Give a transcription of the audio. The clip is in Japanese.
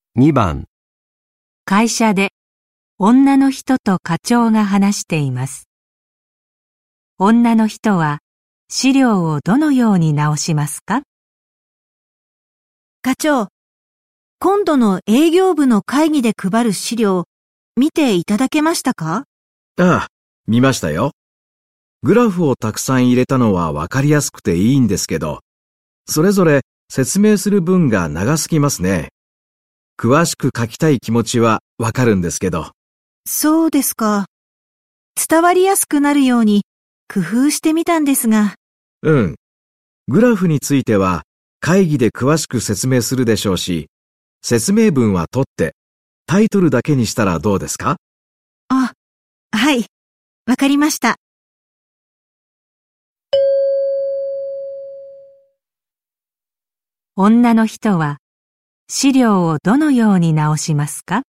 2番、 会社で女の人と課長が話しています。女の人は資料をどのように直しますか？ 課長、今度の営業部の会議で配る資料、見ていただけましたか？ ああ、見ましたよ。グラフをたくさん入れたのはわかりやすくていいんですけど、それぞれ説明する文が長すぎますね。詳しく書きたい気持ちはわかるんですけど。 そうですか。伝わりやすくなるように工夫してみたんですが。 うん。グラフについては会議で詳しく説明するでしょうし、説明文は取ってタイトルだけにしたらどうですか？ あ、はい。わかりました。 女の人は資料をどのように直しますか？